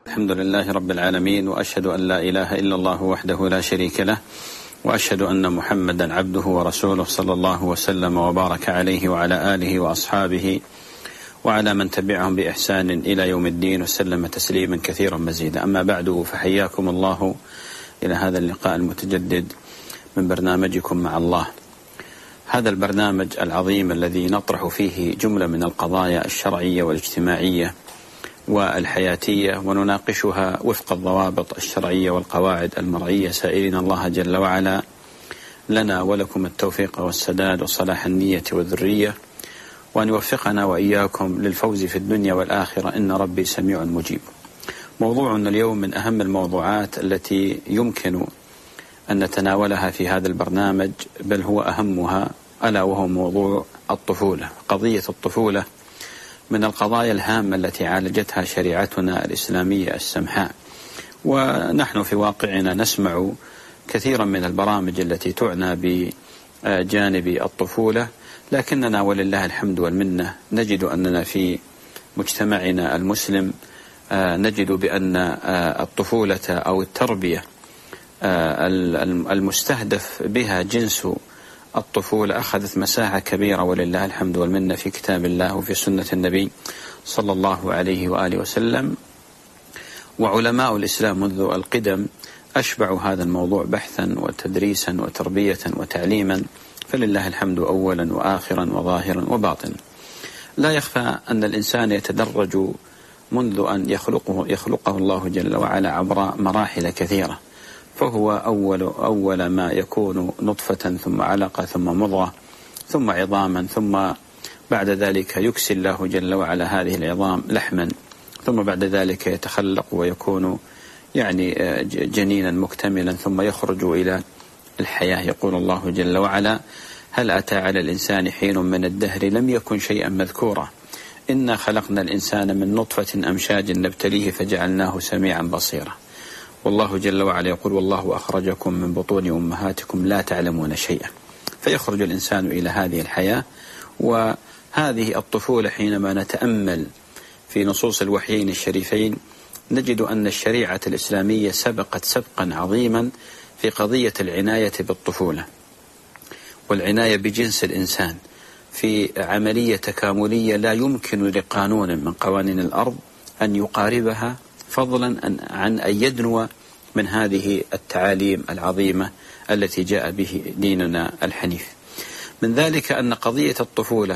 الحمد لله رب العالمين، وأشهد أن لا إله إلا الله وحده لا شريك له، وأشهد أن محمدا عبده ورسوله صلى الله وسلم وبارك عليه وعلى آله وأصحابه وعلى من تبعهم بإحسان إلى يوم الدين وسلم تسليما كثيرا مزيدا. أما بعد، فحياكم الله إلى هذا اللقاء المتجدد من برنامجكم مع الله. هذا البرنامج العظيم الذي نطرح فيه جملة من القضايا الشرعية والاجتماعية والحياتية ونناقشها وفق الضوابط الشرعية والقواعد المرعية، سائلين الله جل وعلا لنا ولكم التوفيق والسداد وصلاح النية والذرية، وأن يوفقنا وإياكم للفوز في الدنيا والآخرة، إن ربي سميع مجيب. موضوعنا اليوم من أهم الموضوعات التي يمكن أن نتناولها في هذا البرنامج، بل هو أهمها، ألا وهو موضوع الطفولة. قضية الطفولة من القضايا الهامة التي عالجتها شريعتنا الإسلامية السمحاء، ونحن في واقعنا نسمع كثيرا من البرامج التي تعنى بجانب الطفولة، لكننا ولله الحمد والمنة نجد أننا في مجتمعنا المسلم نجد بأن الطفولة أو التربية المستهدف بها جنس الطفولة أخذت مساحة كبيرة ولله الحمد والمنة في كتاب الله وفي سنة النبي صلى الله عليه وآله وسلم. وعلماء الإسلام منذ القدم أشبعوا هذا الموضوع بحثا وتدريسا وتربية وتعليما، فلله الحمد أولا وآخرا وظاهرا وباطنا. لا يخفى أن الإنسان يتدرج منذ أن يخلقه الله جل وعلا عبر مراحل كثيرة، فهو أول ما يكون نطفة ثم علقة ثم مضغة ثم عظاما، ثم بعد ذلك يكسي الله جل وعلا هذه العظام لحما، ثم بعد ذلك يتخلق ويكون جنينا مكتملا، ثم يخرج إلى الحياة. يقول الله جل وعلا: هل أتى على الإنسان حين من الدهر لم يكن شيئا مذكورا إنا خلقنا الإنسان من نطفة أمشاج نبتليه فجعلناه سميعا بصيرا. والله جل وعلا يقول: والله أخرجكم من بطون أمهاتكم لا تعلمون شيئا. فيخرج الإنسان إلى هذه الحياة، وهذه الطفولة حينما نتأمل في نصوص الوحيين الشريفين نجد أن الشريعة الإسلامية سبقت سبقا عظيما في قضية العناية بالطفولة والعناية بجنس الإنسان في عملية تكاملية لا يمكن لقانون من قوانين الأرض أن يقاربها، فضلا عن أن يدنو من هذه التعاليم العظيمة التي جاء به ديننا الحنيف. من ذلك أن قضية الطفولة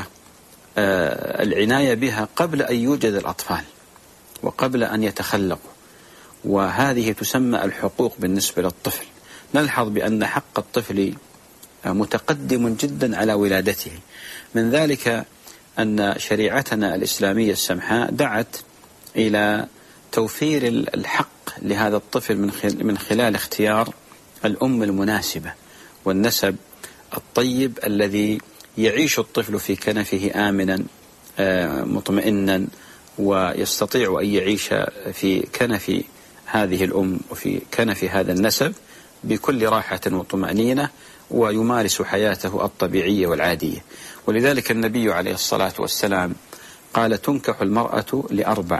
العناية بها قبل أن يوجد الأطفال وقبل أن يتخلقوا، وهذه تسمى الحقوق بالنسبة للطفل. نلحظ بأن حق الطفل متقدم جدا على ولادته. من ذلك أن شريعتنا الإسلامية السمحاء دعت إلى توفير الحق لهذا الطفل من خلال اختيار الأم المناسبة والنسب الطيب الذي يعيش الطفل في كنفه آمنا مطمئنا، ويستطيع أن يعيش في كنف هذه الأم وفي كنف هذا النسب بكل راحة وطمأنينة، ويمارس حياته الطبيعية والعادية. ولذلك النبي عليه الصلاة والسلام قال: تنكح المرأة لأربع: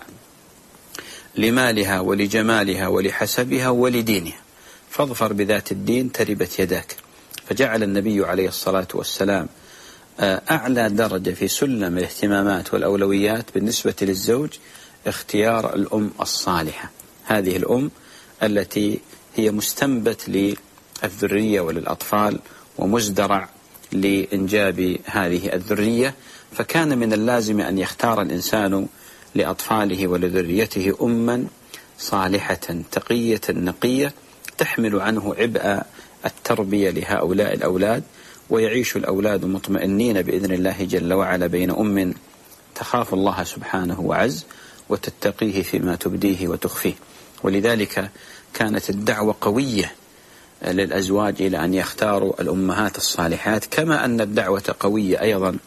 لمالها ولجمالها ولحسبها ولدينها، فاظفر بذات الدين تربت يداك. فجعل النبي عليه الصلاة والسلام أعلى درجة في سلم الاهتمامات والأولويات بالنسبة للزوج اختيار الأم الصالحة، هذه الأم التي هي مستنبت للذرية وللأطفال ومزدرع لإنجاب هذه الذرية. فكان من اللازم أن يختار الإنسان لأطفاله ولذريته أما صالحة تقية نقية تحمل عنه عبء التربية لهؤلاء الأولاد، ويعيش الأولاد مطمئنين بإذن الله جل وعلا بين أم تخاف الله سبحانه وعز وتتقيه فيما تبديه وتخفيه. ولذلك كانت الدعوة قوية للأزواج إلى أن يختاروا الأمهات الصالحات، كما أن الدعوة قوية أيضا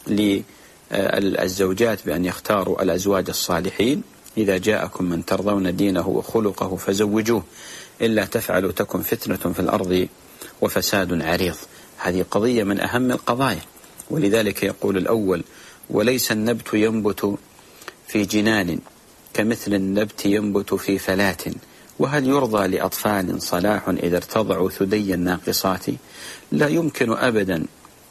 للزوجات بأن يختاروا الأزواج الصالحين. إذا جاءكم من ترضون دينه وخلقه فزوجوه إلا تفعلوا تكن فتنة في الأرض وفساد عريض. هذه قضية من أهم القضايا. ولذلك يقول الأول: وليس النبت ينبت في جنان كمثل النبت ينبت في فلاة، وهل يرضى لأطفال صلاح إذا ارتضعوا ثدي الناقصات؟ لا يمكن أبدا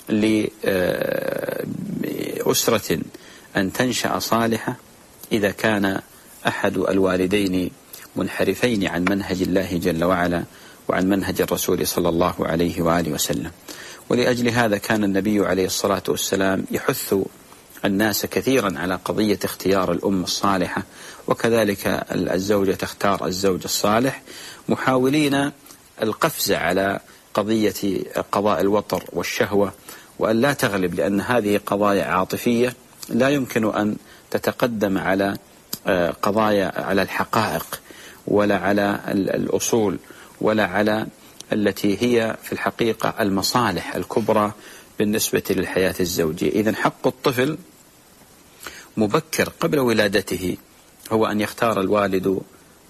لأسرة أن تنشأ صالحة إذا كان أحد الوالدين منحرفين عن منهج الله جل وعلا وعن منهج الرسول صلى الله عليه وآله وسلم. ولأجل هذا كان النبي عليه الصلاة والسلام يحث الناس كثيرا على قضية اختيار الأم الصالحة، وكذلك الزوجة تختار الزوج الصالح، محاولين القفز على قضية قضاء الوطر والشهوة، وأن لا تغلب، لأن هذه قضايا عاطفية لا يمكن أن تتقدم على قضايا على الحقائق ولا على الأصول ولا على التي هي في الحقيقة المصالح الكبرى بالنسبة للحياة الزوجية. إذن حق الطفل مبكر قبل ولادته هو أن يختار الوالد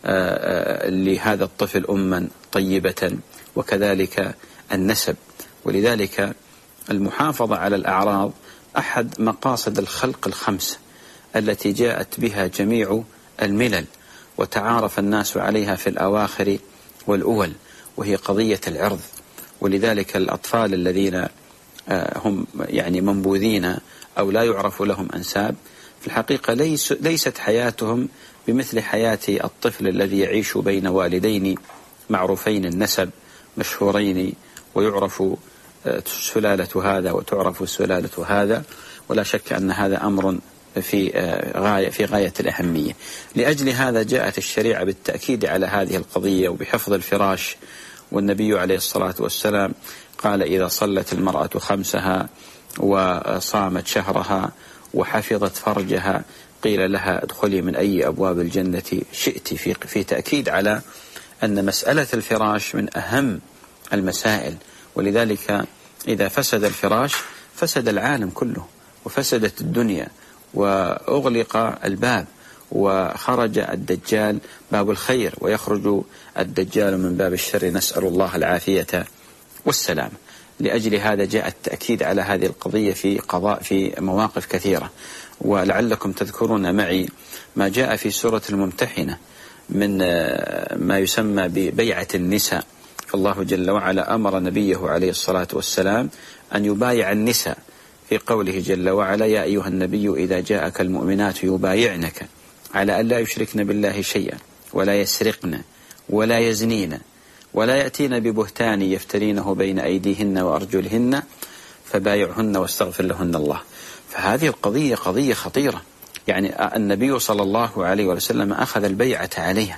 لهذا الطفل أما طيبة، وكذلك النسب. ولذلك المحافظة على الأعراض أحد مقاصد الخلق الخمس التي جاءت بها جميع الملل وتعارف الناس عليها في الأواخر والأول، وهي قضية العرض. ولذلك الأطفال الذين هم يعني منبوذين أو لا يعرف لهم أنساب في الحقيقة ليست حياتهم بمثل حياة الطفل الذي يعيش بين والدين معروفين النسب مشهورين، ويعرف سلالة هذا وتعرف سلالة هذا. ولا شك أن هذا أمر في غاية الأهمية. لأجل هذا جاءت الشريعة بالتأكيد على هذه القضية وبحفظ الفراش. والنبي عليه الصلاة والسلام قال: إذا صلت المرأة خمسها وصامت شهرها وحفظت فرجها قيل لها ادخلي من أي أبواب الجنة شئت، في تأكيد على أن مسألة الفراش من أهم المسائل. ولذلك إذا فسد الفراش فسد العالم كله وفسدت الدنيا وأغلق الباب وخرج الدجال باب الخير ويخرج الدجال من باب الشر، نسأل الله العافية والسلام. لأجل هذا جاء التأكيد على هذه القضية في مواقف كثيرة. ولعلكم تذكرون معي ما جاء في سورة الممتحنة من ما يسمى ببيعة النساء. فالله جل وعلا أمر نبيه عليه الصلاة والسلام أن يبايع النساء في قوله جل وعلا: يا أيها النبي إذا جاءك المؤمنات يبايعنك على أن لا يشركن بالله شيئا ولا يسرقن ولا يزنين ولا يأتين ببهتان يفترينه بين أيديهن وأرجلهن فبايعهن واستغفر لهن الله. فهذه القضية قضية خطيرة، يعني النبي صلى الله عليه وسلم أخذ البيعة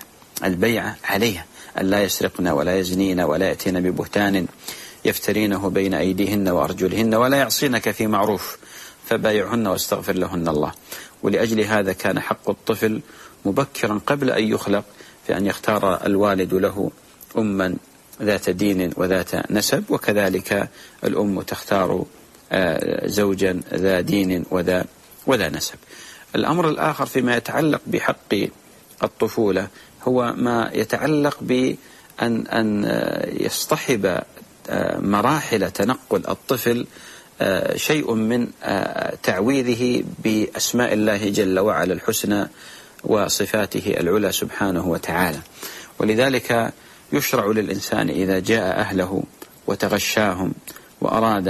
عليها أن لا يسرقن ولا يزنين ولا يأتين ببهتان يفترينه بين أيديهن وأرجلهن ولا يعصينك في معروف فبايعهن واستغفر لهن الله. ولأجل هذا كان حق الطفل مبكرا قبل أن يخلق في أن يختار الوالد له أما ذات دين وذات نسب، وكذلك الأم تختار زوجا ذا دين وذا نسب. الأمر الآخر فيما يتعلق بحق الطفولة هو ما يتعلق بأن يصطحب مراحل تنقل الطفل شيء من تعويذه بأسماء الله جل وعلا الحسنى وصفاته العلى سبحانه وتعالى. ولذلك يشرع للإنسان إذا جاء أهله وتغشاهم وأراد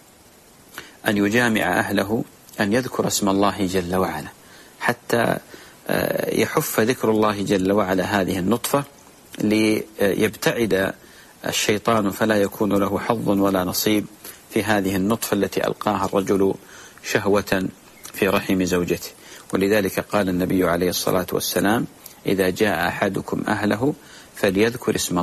أن يجامع أهله أن يذكر اسم الله جل وعلا، حتى يحف ذكر الله جل وعلا هذه النطفة ليبتعد الشيطان فلا يكون له حظ ولا نصيب في هذه النطفة التي ألقاها الرجل شهوة في رحم زوجته. ولذلك قال النبي عليه الصلاة والسلام: إذا جاء أحدكم أهله فليذكر اسم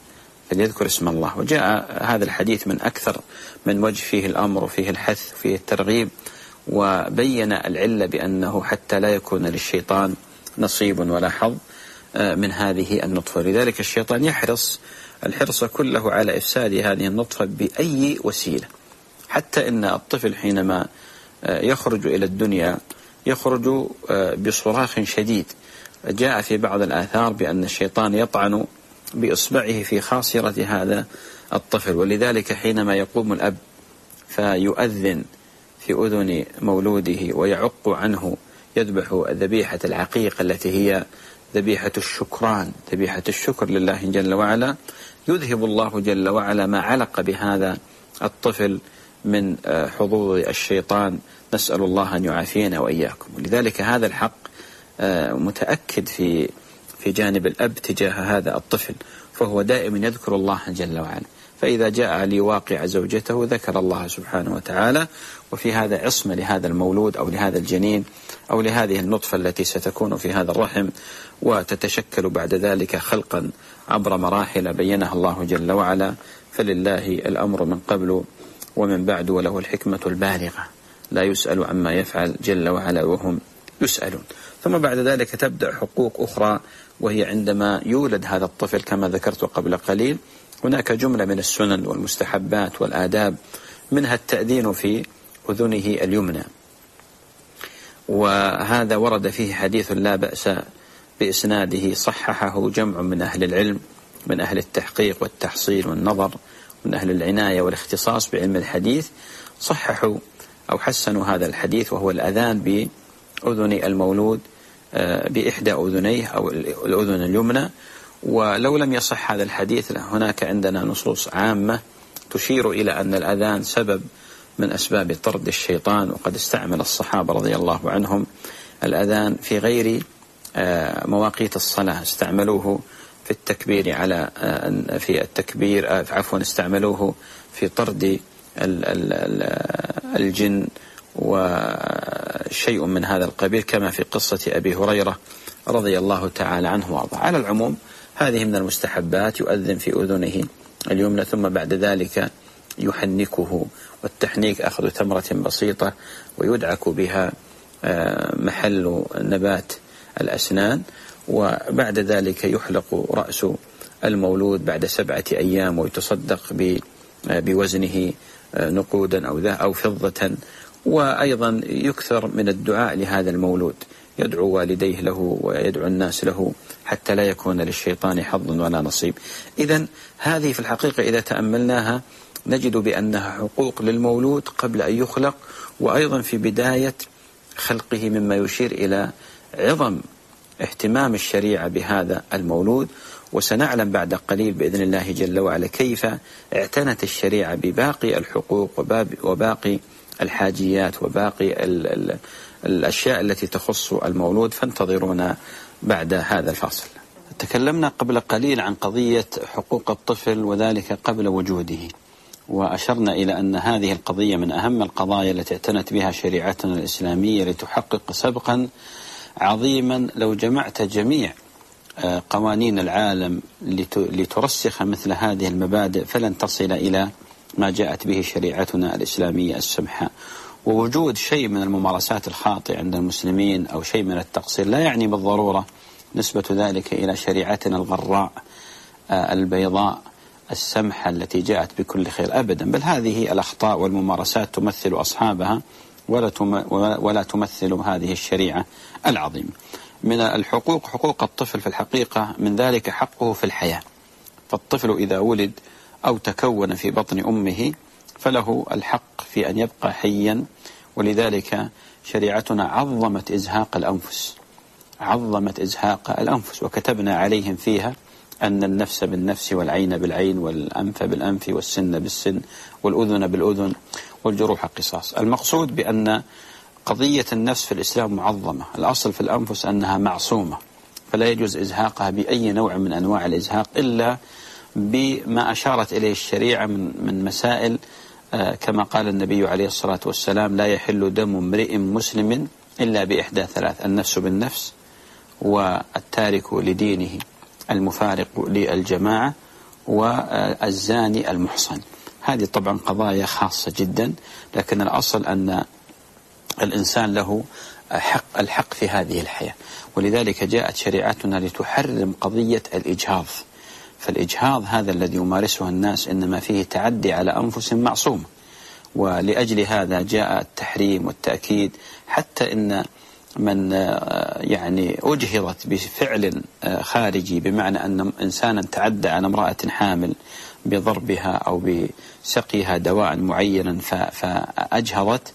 الله. وجاء هذا الحديث من أكثر من وجه فيه الأمر وفيه الحث وفيه الترغيب، وبين العلة بأنه حتى لا يكون للشيطان نصيب ولا حظ من هذه النطفة. لذلك الشيطان يحرص الحرص كله على إفساد هذه النطفة بأي وسيلة، حتى إن الطفل حينما يخرج إلى الدنيا يخرج بصراخ شديد. جاء في بعض الآثار بأن الشيطان يطعن بإصبعه في خاصرة هذا الطفل. ولذلك حينما يقوم الأب فيؤذن في أذن مولوده ويعق عنه يذبح ذبيحة العقيقة التي هي ذبيحة الشكران، ذبيحة الشكر لله جل وعلا، يذهب الله جل وعلا ما علق بهذا الطفل من حظوظ الشيطان، نسأل الله أن يعافينا وإياكم. ولذلك هذا الحق متأكد في جانب الأب تجاه هذا الطفل، فهو دائما يذكر الله جل وعلا، فإذا جاء ليواقع زوجته ذكر الله سبحانه وتعالى، وفي هذا عصمة لهذا المولود أو لهذا الجنين أو لهذه النطفة التي ستكون في هذا الرحم، وتتشكل بعد ذلك خلقا عبر مراحل بينها الله جل وعلا. فلله الأمر من قبل ومن بعد، وله الحكمة البالغة، لا يسأل عما يفعل جل وعلا وهم يسألون. ثم بعد ذلك تبدأ حقوق أخرى، وهي عندما يولد هذا الطفل كما ذكرت قبل قليل، هناك جملة من السنن والمستحبات والآداب، منها التأذين في أذنه اليمنى، وهذا ورد فيه حديث لا بأس بإسناده، صححه جمع من أهل العلم، من أهل التحقيق والتحصيل والنظر، من أهل العناية والاختصاص بعلم الحديث، صححوا أو حسنوا هذا الحديث، وهو الأذان بأذن المولود بإحدى أذنيه أو الأذن اليمنى. ولو لم يصح هذا الحديث، هناك عندنا نصوص عامة تشير إلى أن الأذان سبب من أسباب طرد الشيطان، وقد استعمل الصحابة رضي الله عنهم الأذان في غير مواقيت الصلاة، استعملوه في التكبير استعملوه في طرد الجن وشيء من هذا القبيل، كما في قصة أبي هريرة رضي الله تعالى عنه وارضاه. على العموم هذه من المستحبات، يؤذن في أذنه اليمنى، ثم بعد ذلك يحنكه، والتحنيك أخذ تمرة بسيطة ويدعك بها محل نبات الأسنان، وبعد ذلك يحلق رأس المولود بعد 7 أيام، ويتصدق بوزنه نقودا أو فضة. وأيضا يكثر من الدعاء لهذا المولود، يدعو والديه له ويدعو الناس له حتى لا يكون للشيطان حظ ولا نصيب. إذن هذه في الحقيقة إذا تأملناها نجد بأنها حقوق للمولود قبل أن يخلق، وأيضا في بداية خلقه، مما يشير إلى عظم اهتمام الشريعة بهذا المولود. وسنعلم بعد قليل بإذن الله جل وعلا كيف اعتنت الشريعة بباقي الحقوق وباقي الحاجيات وباقي الأشياء التي تخص المولود. فانتظرونا بعد هذا الفاصل. تكلمنا قبل قليل عن قضية حقوق الطفل، وذلك قبل وجوده، وأشرنا إلى أن هذه القضية من أهم القضايا التي اعتنت بها شريعتنا الإسلامية لتحقق سبقا عظيما. لو جمعت جميع قوانين العالم لترسخ مثل هذه المبادئ فلن تصل إلى ما جاءت به شريعتنا الإسلامية السمحاء. ووجود شيء من الممارسات الخاطئة عند المسلمين أو شيء من التقصير لا يعني بالضرورة نسبة ذلك إلى شريعتنا الغراء البيضاء السمحة التي جاءت بكل خير أبدا، بل هذه الأخطاء والممارسات تمثل أصحابها ولا تمثل هذه الشريعة العظيمة. من الحقوق حقوق الطفل في الحقيقة من ذلك حقه في الحياة، فالطفل إذا ولد أو تكون في بطن أمه فله الحق في أن يبقى حيا، ولذلك شريعتنا عظمت إزهاق الأنفس، وكتبنا عليهم فيها أن النفس بالنفس والعين بالعين والأنف بالأنف والسن بالسن والأذن بالأذن والجروح قصاص. المقصود بأن قضية النفس في الإسلام معظمة، الأصل في الأنفس أنها معصومة، فلا يجوز إزهاقها بأي نوع من أنواع الإزهاق إلا بما أشارت إليه الشريعة من مسائل، كما قال النبي عليه الصلاة والسلام: لا يحل دم امرئ مسلم إلا بإحدى 3: النفس بالنفس، والتارك لدينه المفارق للجماعة، والزاني المحصن. هذه طبعا قضايا خاصة جدا، لكن الأصل أن الإنسان له الحق في هذه الحياة، ولذلك جاءت شريعتنا لتحرم قضية الإجهاض. فالإجهاض هذا الذي يمارسه الناس إنما فيه تعدي على أنفس معصومة، ولأجل هذا جاء التحريم والتأكيد، حتى إن من أجهضت بفعل خارجي، بمعنى أن إنسانا تعدى على امرأة حامل بضربها أو بسقيها دواء معينا فأجهضت،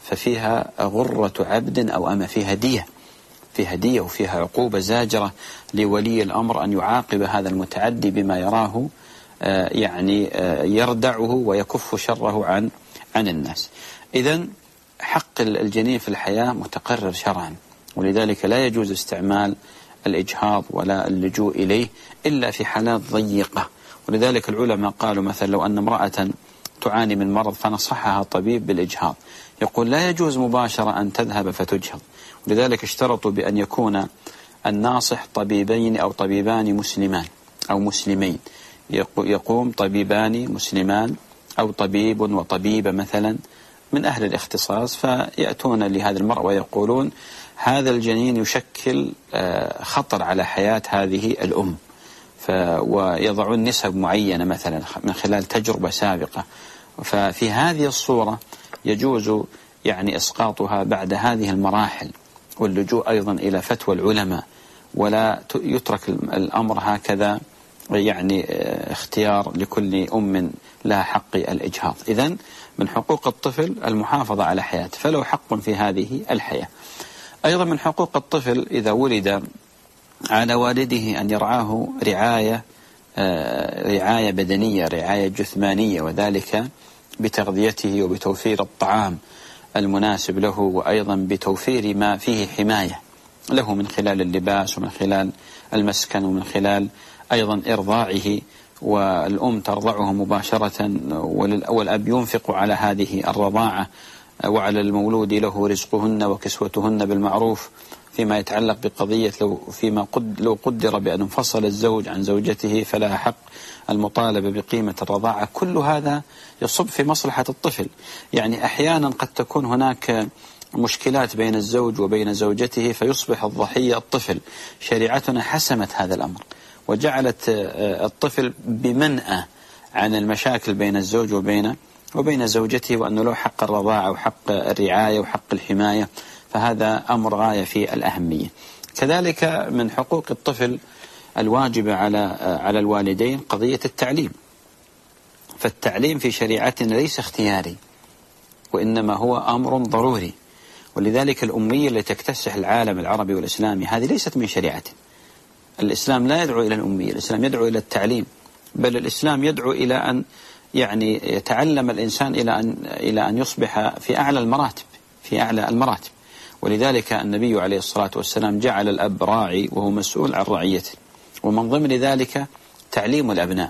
ففيها غرة عبد أو أما فيها دية وفيها عقوبة زاجرة لولي الأمر أن يعاقب هذا المتعدي بما يراه يعني يردعه ويكف شره عن الناس. إذن حق الجنين في الحياة متقرر شرعا، ولذلك لا يجوز استعمال الإجهاض ولا اللجوء إليه إلا في حالات ضيقة. ولذلك العلماء قالوا مثلا لو أن امرأة تعاني من مرض فنصحها طبيب بالإجهاض، يقول لا يجوز مباشرة أن تذهب فتجهض، ولذلك اشترطوا بأن يكون الناصح طبيبين أو طبيبان مسلمان أو مسلمين، يقوم طبيبان مسلمان أو طبيب وطبيبة مثلا من أهل الاختصاص، فيأتون لهذا المرأة ويقولون هذا الجنين يشكل خطر على حياة هذه الأم، ويضعون نسب معينة مثلا من خلال تجربة سابقة. ففي هذه الصورة يجوز يعني إسقاطها بعد هذه المراحل، واللجوء أيضا إلى فتوى العلماء، ولا يترك الأمر هكذا يعني اختيار لكل أم لها حق الإجهاض. إذن من حقوق الطفل المحافظة على حياته، فله حق في هذه الحياة. أيضا من حقوق الطفل إذا ولد على والده أن يرعاه رعاية بدنية، رعاية جثمانية، وذلك بتغذيته وبتوفير الطعام المناسب له، وأيضا بتوفير ما فيه حماية له من خلال اللباس ومن خلال المسكن ومن خلال أيضا إرضاعه، والأم ترضعه مباشرة، والأب ينفق على هذه الرضاعة، وعلى المولود له رزقهن وكسوتهن بالمعروف. فيما يتعلق بقضية لو قدر بأن انفصل الزوج عن زوجته فلها حق المطالبة بقيمة الرضاعة. كل هذا يصب في مصلحة الطفل. يعني أحيانا قد تكون هناك مشكلات بين الزوج وبين زوجته فيصبح الضحية الطفل. شريعتنا حسمت هذا الأمر وجعلت الطفل بمنأى عن المشاكل بين الزوج وبين زوجته، وأنه له حق الرضاعة وحق الرعاية وحق الحماية، فهذا أمر غاية في الأهمية. كذلك من حقوق الطفل الواجبة على الوالدين قضية التعليم، فالتعليم في شريعتنا ليس اختياري وإنما هو أمر ضروري. ولذلك الأمية التي تكتسح العالم العربي والإسلامي هذه ليست من شريعتنا. الإسلام لا يدعو إلى الأمية، الإسلام يدعو إلى التعليم، بل الإسلام يدعو إلى أن يعني يتعلم الإنسان إلى أن يصبح في أعلى المراتب. ولذلك النبي عليه الصلاة والسلام جعل الأب راعي وهو مسؤول عن رعيته، ومن ضمن ذلك تعليم الأبناء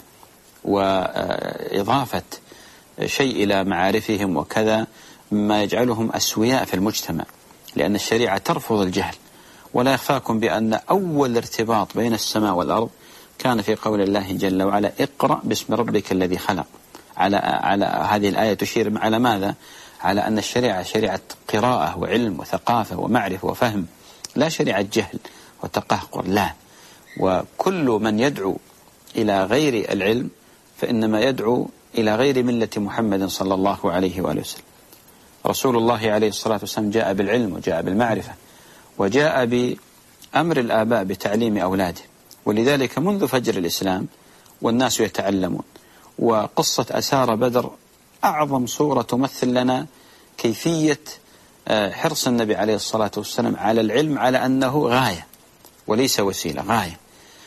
وإضافة شيء إلى معارفهم وكذا مما يجعلهم أسوياء في المجتمع، لأن الشريعة ترفض الجهل. ولا يخفاكم بأن أول ارتباط بين السماء والأرض كان في قول الله جل وعلا اقرأ باسم ربك الذي خلق. على هذه الآية تشير على ماذا؟ على أن الشريعة شريعة قراءة وعلم وثقافة ومعرفة وفهم، لا شريعة جهل وتقهقر، لا. وكل من يدعو إلى غير العلم فإنما يدعو إلى غير ملة محمد صلى الله عليه وآله وسلم. رسول الله عليه الصلاة والسلام جاء بالعلم وجاء بالمعرفة وجاء بأمر الآباء بتعليم أولاده، ولذلك منذ فجر الإسلام والناس يتعلمون. وقصة أسارى بدر أعظم صورة تمثل لنا كيفية حرص النبي عليه الصلاة والسلام على العلم، على أنه غاية وليس وسيلة، غاية.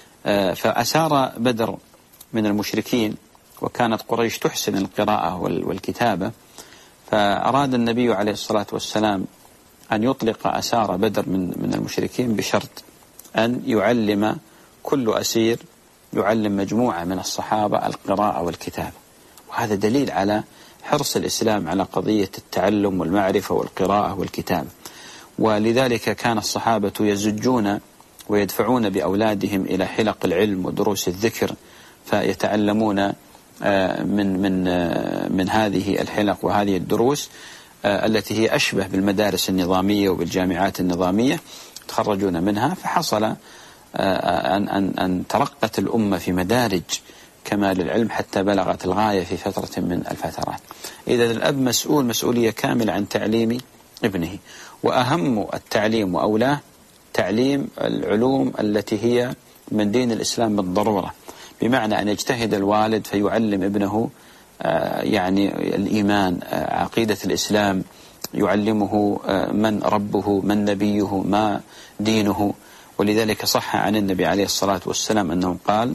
فأسارى بدر من المشركين، وكانت قريش تحسن القراءة والكتابة، فأراد النبي عليه الصلاة والسلام أن يطلق أسارى بدر من المشركين بشرط أن يعلم كل أسير يعلم مجموعة من الصحابة القراءة والكتابة. وهذا دليل على حرص الإسلام على قضية التعلم والمعرفة والقراءة والكتابة. ولذلك كان الصحابة يزجون ويدفعون بأولادهم إلى حلق العلم ودروس الذكر، فيتعلمون من هذه الحلق وهذه الدروس التي هي أشبه بالمدارس النظامية وبالجامعات النظامية، تخرجون منها. فحصل أن ترقت الأمة في مدارج كمال العلم حتى بلغت الغاية في فترة من الفترات. إذا الأب مسؤول مسؤولية كاملة عن تعليم ابنه، وأهم التعليم وأولاه تعليم العلوم التي هي من دين الإسلام بالضرورة، بمعنى أن يجتهد الوالد فيعلم ابنه يعني الإيمان، عقيدة الإسلام، يعلمه من ربه، من نبيه، ما دينه. ولذلك صح عن النبي عليه الصلاة والسلام أنه قال: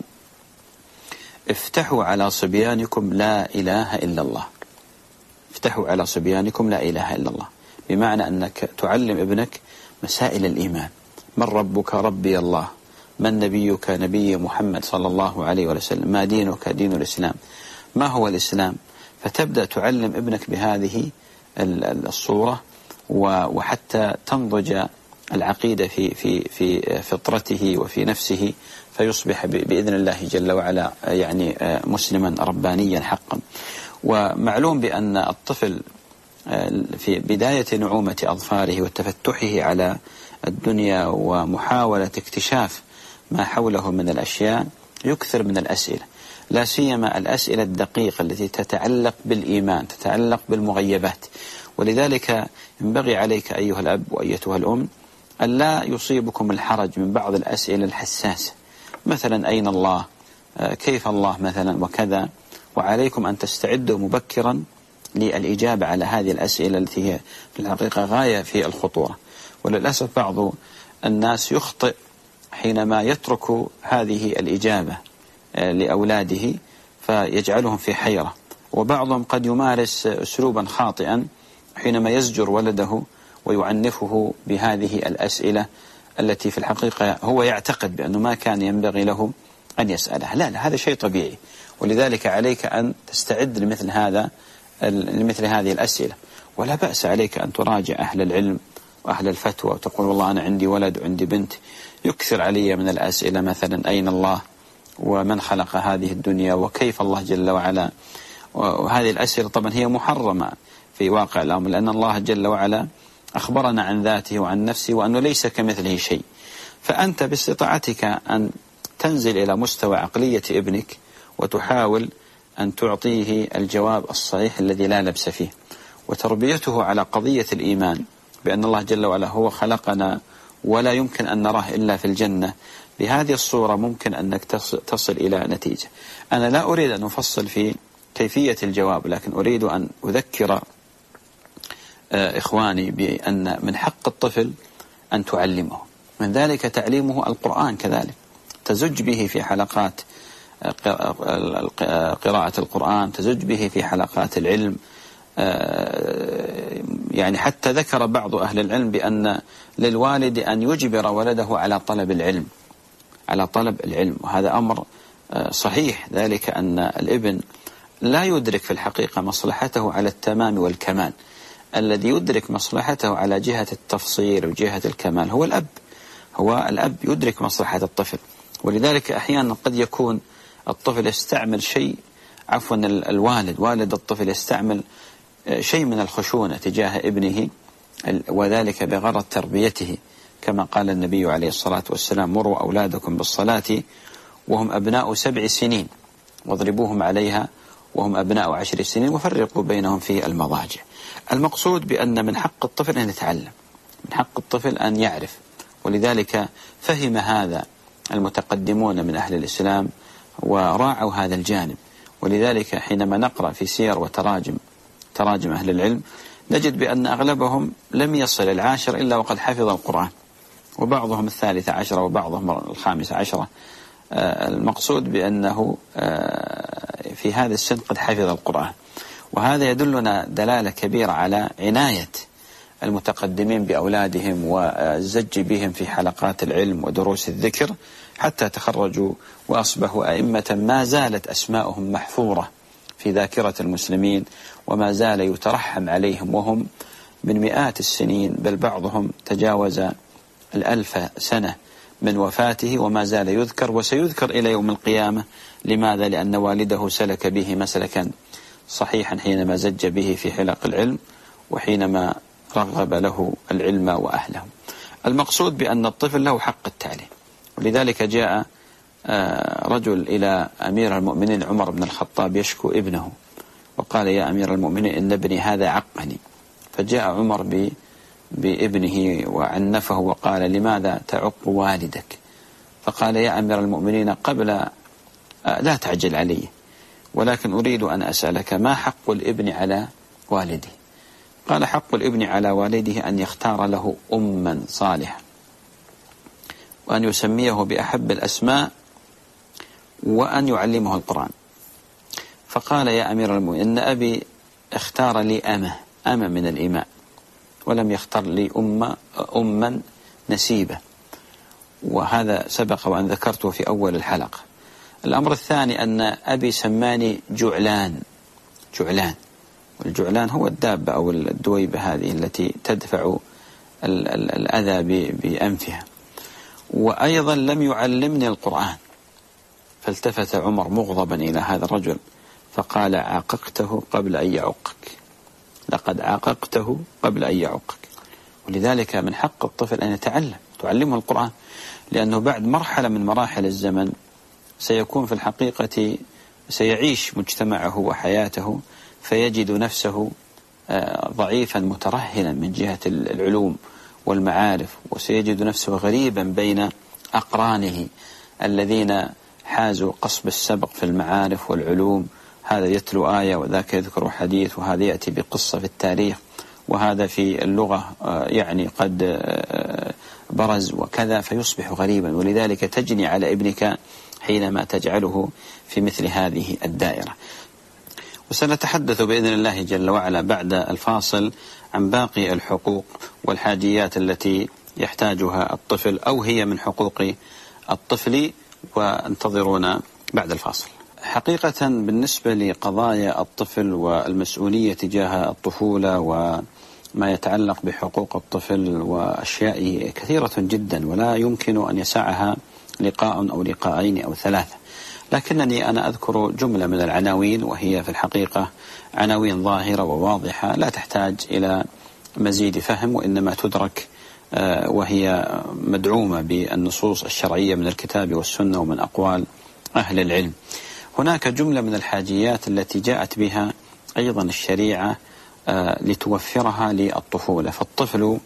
افتحوا على صبيانكم لا إله إلا الله. افتحوا على صبيانكم لا إله إلا الله، بمعنى أنك تعلم ابنك مسائل الإيمان. من ربك؟ ربي الله. من نبيك؟ نبي محمد صلى الله عليه وسلم. ما دينك؟ دين الإسلام. ما هو الإسلام؟ فتبدأ تعلم ابنك بهذه الصورة، وحتى تنضج العقيدة في فطرته وفي نفسه، فيصبح بإذن الله جل وعلا يعني مسلما ربانيا حقا. ومعلوم بأن الطفل في بداية نعومة أظفاره وتفتحه على الدنيا ومحاولة اكتشاف ما حوله من الأشياء يكثر من الأسئلة، لا سيما الأسئلة الدقيقة التي تتعلق بالإيمان، تتعلق بالمغيبات. ولذلك ينبغي عليك أيها الأب وأيتها الأم أن لا يصيبكم الحرج من بعض الأسئلة الحساسة، مثلا أين الله؟ كيف الله مثلا؟ وكذا. وعليكم أن تستعدوا مبكرا للإجابة على هذه الأسئلة التي هي في الحقيقة غاية في الخطورة. وللأسف بعض الناس يخطئ حينما يترك هذه الإجابة لأولاده فيجعلهم في حيرة، وبعضهم قد يمارس أسلوبا خاطئا حينما يزجر ولده ويعنفه بهذه الأسئلة التي في الحقيقة هو يعتقد بأنه ما كان ينبغي له أن يسألها. لا، هذا شيء طبيعي. ولذلك عليك أن تستعد لمثل هذه الأسئلة، ولا بأس عليك أن تراجع أهل العلم وأهل الفتوى وتقول: والله أنا عندي ولد وعندي بنت يكثر علي من الأسئلة، مثلا أين الله؟ ومن خلق هذه الدنيا؟ وكيف الله جل وعلا؟ وهذه الأسئلة طبعا هي محرمة في واقع الأمر، لأن الله جل وعلا أخبرنا عن ذاته وعن نفسه وأنه ليس كمثله شيء. فأنت باستطاعتك أن تنزل إلى مستوى عقلية ابنك وتحاول أن تعطيه الجواب الصحيح الذي لا لبس فيه، وتربيته على قضية الإيمان بأن الله جل وعلا هو خلقنا ولا يمكن أن نراه إلا في الجنة. بهذه الصورة ممكن أنك تصل إلى نتيجة. أنا لا أريد أن أفصل في كيفية الجواب، لكن أريد أن أذكر إخواني بأن من حق الطفل أن تعلمه، من ذلك تعليمه القرآن كذلك، تزج به في حلقات قراءة القرآن، تزج به في حلقات العلم. يعني حتى ذكر بعض أهل العلم بأن للوالد أن يجبر ولده على طلب العلم، على طلب العلم. وهذا أمر صحيح، ذلك أن الابن لا يدرك في الحقيقة مصلحته على التمام والكمال. الذي يدرك مصلحته على جهة التفصيل وجهة الكمال هو الأب. هو الأب يدرك مصلحة الطفل. ولذلك أحيانا قد يكون الطفل يستعمل شيء، عفوا والد الطفل يستعمل شيء من الخشونة تجاه ابنه، وذلك بغرض تربيته، كما قال النبي عليه الصلاة والسلام: مروا أولادكم بالصلاة وهم أبناء 7 سنين واضربوهم عليها وهم أبناء 10 سنين وفرقوا بينهم في المضاجع. المقصود بأن من حق الطفل أن يتعلم، من حق الطفل أن يعرف. ولذلك فهم هذا المتقدمون من أهل الإسلام وراعوا هذا الجانب. ولذلك حينما نقرأ في سير وتراجم أهل العلم نجد بأن أغلبهم لم يصل 10 إلا وقد حفظ القرآن، وبعضهم 13 وبعضهم 15. المقصود بأنه في هذا السن قد حفظ القرآن، وهذا يدلنا دلالة كبيرة على عناية المتقدمين بأولادهم والزج بهم في حلقات العلم ودروس الذكر حتى تخرجوا وأصبحوا أئمة ما زالت أسماؤهم محفورة في ذاكرة المسلمين، وما زال يترحم عليهم وهم من مئات السنين، بل بعضهم تجاوز 1000 سنة من وفاته وما زال يذكر وسيذكر إلى يوم القيامة. لماذا؟ لأن والده سلك به مسلكا صحيحا حينما زج به في حلق العلم وحينما رغب له العلم وأهله. المقصود بأن الطفل له حق التعليم. ولذلك جاء رجل إلى أمير المؤمنين عمر بن الخطاب يشكو ابنه وقال: يا أمير المؤمنين إن ابني هذا عقني. فجاء عمر بابنه وعنفه وقال: لماذا تعق والدك؟ فقال: يا أمير المؤمنين لا تعجل علي، ولكن أريد أن أسألك ما حق الابن على والده؟ قال: حق الابن على والده أن يختار له أما صالحة، وأن يسميه بأحب الأسماء، وأن يعلمه القرآن. فقال: يا أمير المؤمنين، إن أبي اختار لي أمة من الإماء، ولم يختار لي أما نسيبة، وهذا سبق وأن ذكرته في أول الحلقة. الأمر الثاني أن أبي سماني جعلان، والجعلان هو الدابة أو الدويبة هذه التي تدفع الأذى بأنفها. وأيضا لم يعلمني القرآن. فالتفت عمر مغضبا إلى هذا الرجل فقال: عاققته قبل أن يعقك، لقد عاققته قبل أن يعقك. ولذلك من حق الطفل أن تعلمه القرآن، لأنه بعد مرحلة من مراحل الزمن سيكون في الحقيقة سيعيش مجتمعه وحياته، فيجد نفسه ضعيفا مترهلا من جهة العلوم والمعارف، وسيجد نفسه غريبا بين أقرانه الذين حازوا قصب السبق في المعارف والعلوم. هذا يتلو آية، وذاك يذكر حديث، وهذا يأتي بقصة في التاريخ، وهذا في اللغة يعني قد برز وكذا، فيصبح غريبا. ولذلك تجني على ابنك حينما تجعله في مثل هذه الدائرة. وسنتحدث بإذن الله جل وعلا بعد الفاصل عن باقي الحقوق والحاجيات التي يحتاجها الطفل، أو هي من حقوق الطفل، وانتظرونا بعد الفاصل. حقيقة بالنسبة لقضايا الطفل والمسؤولية تجاه الطفولة وما يتعلق بحقوق الطفل وأشياء كثيرة جدا، ولا يمكن أن يسعها لقاء أو لقاءين أو ثلاثة، لكنني أنا أذكر جملة من العناوين، وهي في الحقيقة عناوين ظاهرة وواضحة لا تحتاج إلى مزيد فهم، وإنما تدرك وهي مدعومة بالنصوص الشرعية من الكتاب والسنة ومن أقوال أهل العلم. هناك جملة من الحاجيات التي جاءت بها أيضا الشريعة لتوفرها للطفولة. فالطفل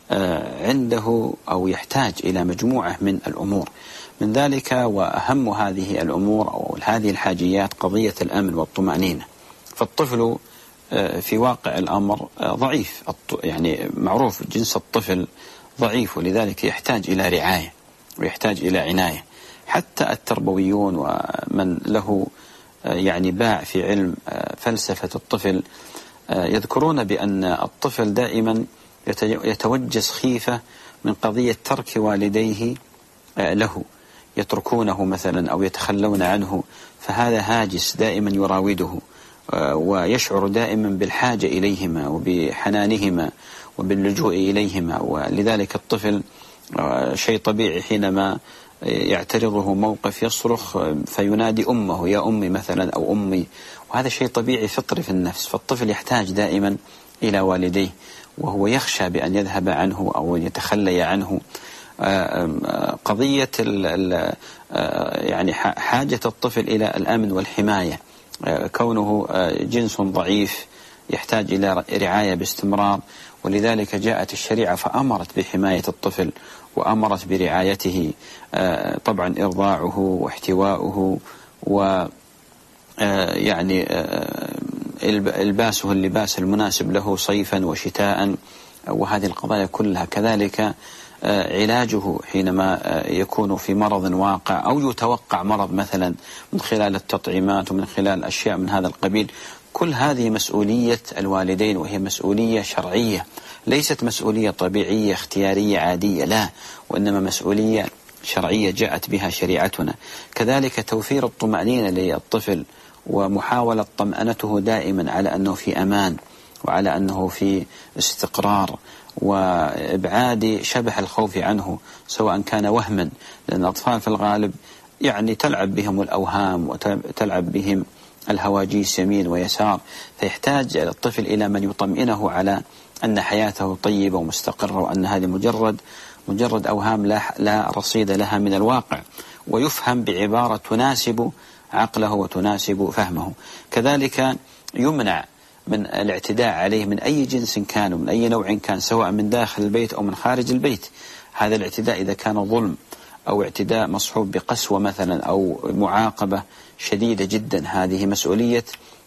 عنده أو يحتاج إلى مجموعة من الأمور، من ذلك وأهم هذه الأمور أو هذه الحاجيات قضية الأمن والطمأنينة. فالطفل في واقع الأمر ضعيف، يعني معروف جنس الطفل ضعيف، ولذلك يحتاج إلى رعاية ويحتاج إلى عناية. حتى التربويون ومن له يعني باع في علم فلسفة الطفل يذكرون بأن الطفل دائما يتوجس خيفة من قضية ترك والديه له، يتركونه مثلا أو يتخلون عنه، فهذا هاجس دائما يراوده، ويشعر دائما بالحاجة إليهما وبحنانهما وباللجوء إليهما. ولذلك الطفل شيء طبيعي حينما يعترضه موقف يصرخ فينادي أمه، يا أمي مثلا أو أمي، وهذا شيء طبيعي فطري في النفس. فالطفل يحتاج دائما إلى والديه، وهو يخشى بأن يذهب عنه أو يتخلي عنه. قضية يعني حاجة الطفل إلى الأمن والحماية، كونه جنس ضعيف يحتاج إلى رعاية باستمرار. ولذلك جاءت الشريعة فأمرت بحماية الطفل وأمرت برعايته، طبعا إرضاعه واحتواؤه يعني إلباسه اللباس المناسب له صيفا وشتاء، وهذه القضايا كلها. كذلك علاجه حينما يكون في مرض واقع أو يتوقع مرض مثلا من خلال التطعيمات ومن خلال أشياء من هذا القبيل. كل هذه مسؤولية الوالدين، وهي مسؤولية شرعية، ليست مسؤولية طبيعية اختيارية عادية، لا، وإنما مسؤولية شرعية جاءت بها شريعتنا. كذلك توفير الطمأنينة للطفل ومحاولة طمأنته دائما على أنه في أمان وعلى أنه في استقرار، وإبعاد شبح الخوف عنه سواء كان وهما، لأن الأطفال في الغالب يعني تلعب بهم الأوهام وتلعب بهم الهواجيس يمين ويسار، فيحتاج الطفل إلى من يطمئنه على أن حياته طيبة ومستقرة، وأن هذه مجرد أوهام لا رصيد لها من الواقع، ويفهم بعبارة تناسب عقله وتناسب فهمه. كذلك يمنع من الاعتداء عليه من أي جنس كان ومن أي نوع كان، سواء من داخل البيت أو من خارج البيت. هذا الاعتداء إذا كان ظلم أو اعتداء مصحوب بقسوة مثلا أو معاقبة شديدة جدا، هذه مسؤولية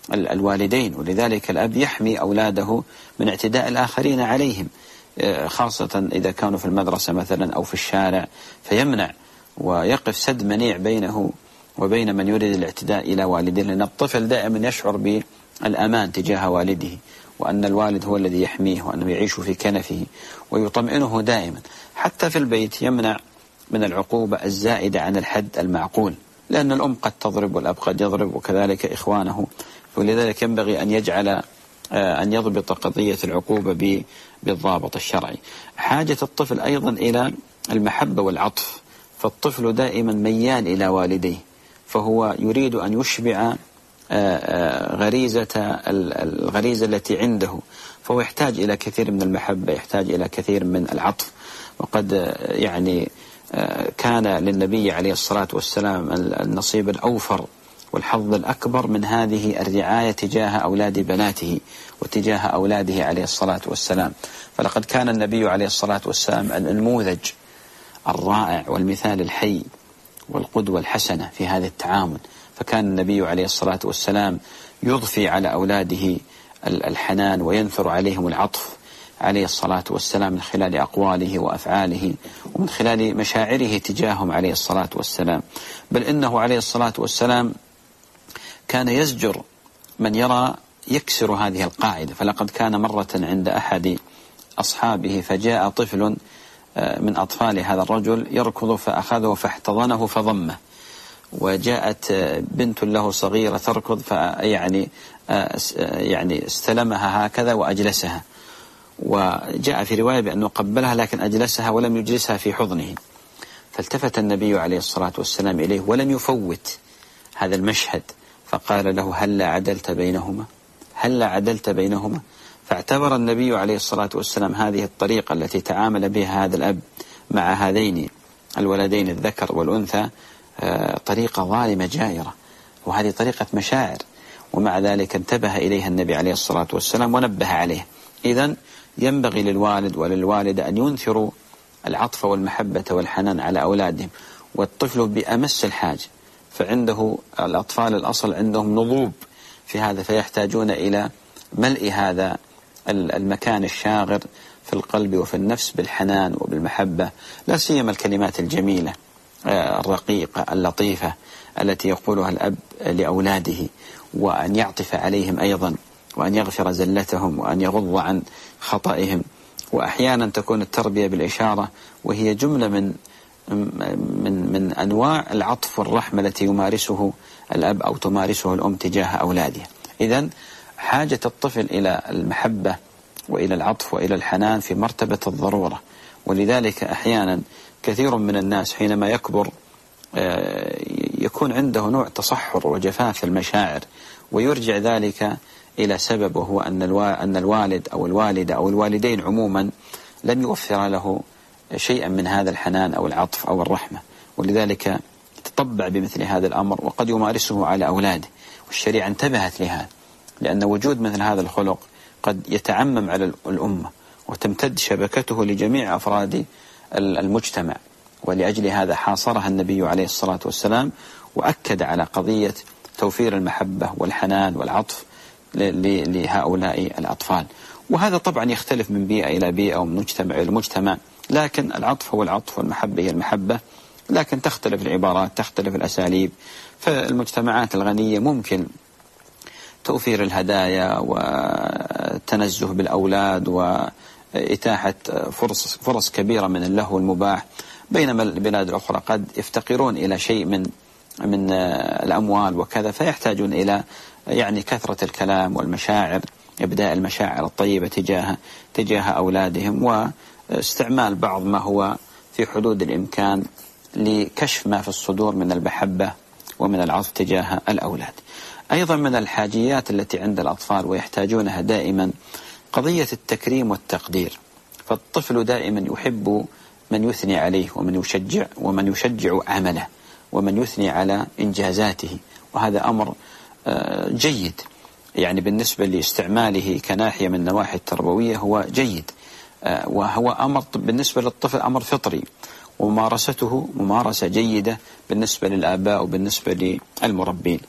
الوالدين، ولذلك الأب يحمي أولاده من اعتداء الآخرين عليهم، خاصة إذا كانوا في المدرسة مثلا أو في الشارع، فيمنع ويقف سد منيع بينه وبين من يريد الاعتداء إلى والده، لأن الطفل دائما يشعر بالأمان تجاه والده، وأن الوالد هو الذي يحميه، وأنه يعيش في كنفه ويطمئنه دائما. حتى في البيت يمنع من العقوبة الزائدة عن الحد المعقول، لأن الأم قد تضرب والأب قد يضرب وكذلك إخوانه، ولذلك ينبغي أن يضبط قضية العقوبة بالضابط الشرعي. حاجة الطفل أيضا إلى المحبة والعطف، فالطفل دائما ميال إلى والديه، فهو يريد أن يشبع الغريزة التي عنده، فهو يحتاج إلى كثير من المحبة، يحتاج إلى كثير من العطف. وقد كان للنبي عليه الصلاة والسلام النصيب الأوفر والحظ الأكبر من هذه الرعاية تجاه أولاد بناته وتجاه أولاده عليه الصلاة والسلام. فلقد كان النبي عليه الصلاة والسلام النموذج الرائع والمثال الحي والقدوة الحسنة في هذا التعامل. فكان النبي عليه الصلاة والسلام يضفي على أولاده الحنان وينثر عليهم العطف عليه الصلاة والسلام من خلال أقواله وأفعاله ومن خلال مشاعره تجاههم عليه الصلاة والسلام. بل إنه عليه الصلاة والسلام كان يزجر من يرى يكسر هذه القاعدة. فلقد كان مرة عند أحد أصحابه فجاء طفل من أطفال هذا الرجل يركض فأخذه فاحتضنه فضمه، وجاءت بنت له صغيرة تركض يعني استلمها هكذا وأجلسها، وجاء في رواية بأنه قبلها لكن أجلسها ولم يجلسها في حضنه. فالتفت النبي عليه الصلاة والسلام إليه ولم يفوت هذا المشهد، فقال له هل عدلت بينهما؟ هل عدلت بينهما؟ فاعتبر النبي عليه الصلاة والسلام هذه الطريقة التي تعامل بها هذا الأب مع هذين الولدين الذكر والأنثى طريقة ظالمة جائرة، وهذه طريقة مشاعر، ومع ذلك انتبه إليها النبي عليه الصلاة والسلام ونبه عليه. إذن ينبغي للوالد وللوالدة أن ينثروا العطف والمحبة والحنان على أولادهم، والطفل بأمس الحاجة، فعنده الأطفال الأصل عندهم نضوب في هذا، فيحتاجون إلى ملء هذا المكان الشاغر في القلب وفي النفس بالحنان وبالمحبة، لا سيما الكلمات الجميلة الرقيقة اللطيفة التي يقولها الأب لأولاده، وأن يعطف عليهم أيضا، وأن يغفر زلتهم، وأن يغض عن خطئهم. وأحيانا تكون التربية بالإشارة، وهي جملة من أنواع العطف والرحمة التي يمارسه الأب أو تمارسه الأم تجاه أولادها. إذن حاجة الطفل إلى المحبة وإلى العطف وإلى الحنان في مرتبة الضرورة. ولذلك أحيانا كثير من الناس حينما يكبر يكون عنده نوع تصحر وجفاف المشاعر، ويرجع ذلك إلى سبب، وهو أن الوالد أو الوالدة أو الوالدين عموما لم يوفر له شيئا من هذا الحنان أو العطف أو الرحمة، ولذلك يتطبع بمثل هذا الأمر وقد يمارسه على أولاده. والشريعة انتبهت لهذا، لأن وجود مثل هذا الخلق قد يتعمم على الأمة وتمتد شبكته لجميع أفراد المجتمع، ولأجل هذا حاصرها النبي عليه الصلاة والسلام وأكد على قضية توفير المحبة والحنان والعطف لهؤلاء الأطفال. وهذا طبعا يختلف من بيئة إلى بيئة ومن مجتمع إلى مجتمع، لكن العطف هو العطف والمحبة هي المحبة، لكن تختلف العبارات، تختلف الأساليب. فالمجتمعات الغنية ممكن توفير الهدايا والتنزه بالأولاد وإتاحة فرص كبيرة من اللهو المباح، بينما البلاد الأخرى قد يفتقرون إلى شيء من الأموال وكذا، فيحتاجون إلى كثرة الكلام والمشاعر، إبداء المشاعر الطيبة تجاه أولادهم، واستعمال بعض ما هو في حدود الإمكان لكشف ما في الصدور من المحبة ومن العطف تجاه الأولاد. أيضا من الحاجيات التي عند الأطفال ويحتاجونها دائما قضية التكريم والتقدير. فالطفل دائما يحب من يثني عليه ومن يشجع عمله ومن يثني على إنجازاته، وهذا أمر جيد بالنسبة لاستعماله كناحية من النواحي التربوية هو جيد، وهو أمر بالنسبة للطفل أمر فطري، وممارسته ممارسة جيدة بالنسبة للآباء وبالنسبة للمربين.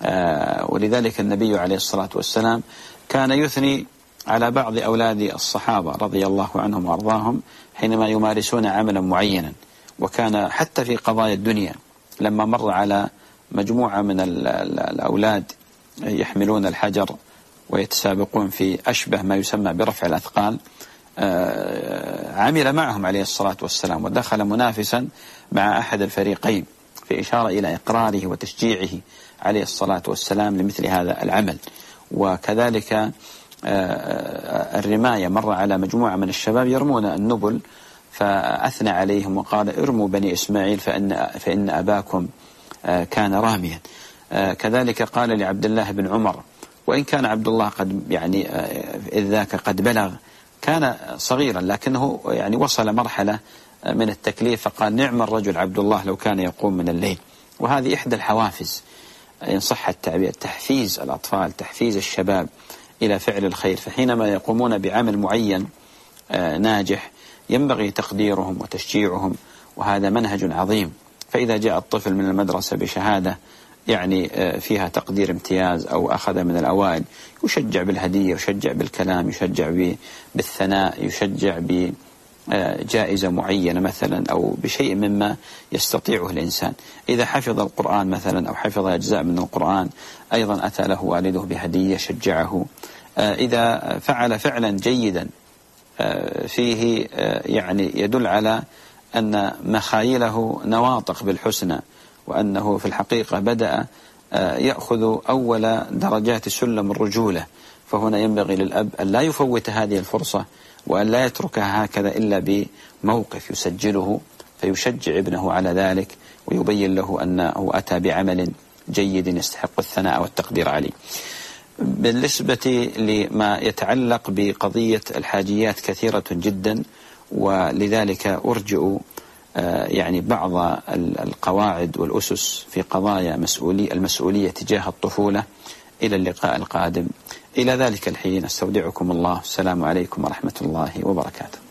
ولذلك النبي عليه الصلاة والسلام كان يثني على بعض أولاد الصحابة رضي الله عنهم وأرضاهم حينما يمارسون عملا معينا. وكان حتى في قضايا الدنيا لما مر على مجموعة من الأولاد يحملون الحجر ويتسابقون في أشبه ما يسمى برفع الأثقال، عمل معهم عليه الصلاة والسلام ودخل منافسا مع أحد الفريقين، في إشارة إلى إقراره وتشجيعه عليه الصلاة والسلام لمثل هذا العمل. وكذلك الرماية مر على مجموعة من الشباب يرمون النبل فأثنى عليهم وقال ارموا بني إسماعيل فإن أباكم كان راميا. كذلك قال لعبد الله بن عمر، وإن كان عبد الله قد يعني إذ ذاك قد بلغ، كان صغيرا لكنه يعني وصل مرحلة من التكليف، فقال نعم الرجل عبد الله لو كان يقوم من الليل. وهذه إحدى الحوافز إن صح التعبير، تحفيز الأطفال، تحفيز الشباب إلى فعل الخير. فحينما يقومون بعمل معين ناجح ينبغي تقديرهم وتشجيعهم، وهذا منهج عظيم. فإذا جاء الطفل من المدرسة بشهادة يعني فيها تقدير امتياز أو أخذ من الأوائل، يشجع بالهدية، يشجع بالكلام، يشجع بالثناء، يشجع بجائزة معينة مثلا أو بشيء مما يستطيعه الإنسان. إذا حفظ القرآن مثلا أو حفظ أجزاء من القرآن أيضا أتى له والده بهدية شجعه. إذا فعل فعلا جيدا فيه يعني يدل على أن مخايله نواطق بالحسنى، وأنه في الحقيقة بدأ يأخذ أول درجات سلم الرجولة، فهنا ينبغي للأب أن لا يفوت هذه الفرصة وأن لا يتركها هكذا إلا بموقف يسجله فيشجع ابنه على ذلك ويبين له أنه أتى بعمل جيد يستحق الثناء والتقدير عليه. بالنسبة لما يتعلق بقضية الحاجيات كثيرة جدا، ولذلك أرجئ يعني بعض القواعد والأسس في قضايا المسؤولية تجاه الطفولة إلى اللقاء القادم. إلى ذلك الحين استودعكم الله، السلام عليكم ورحمة الله وبركاته.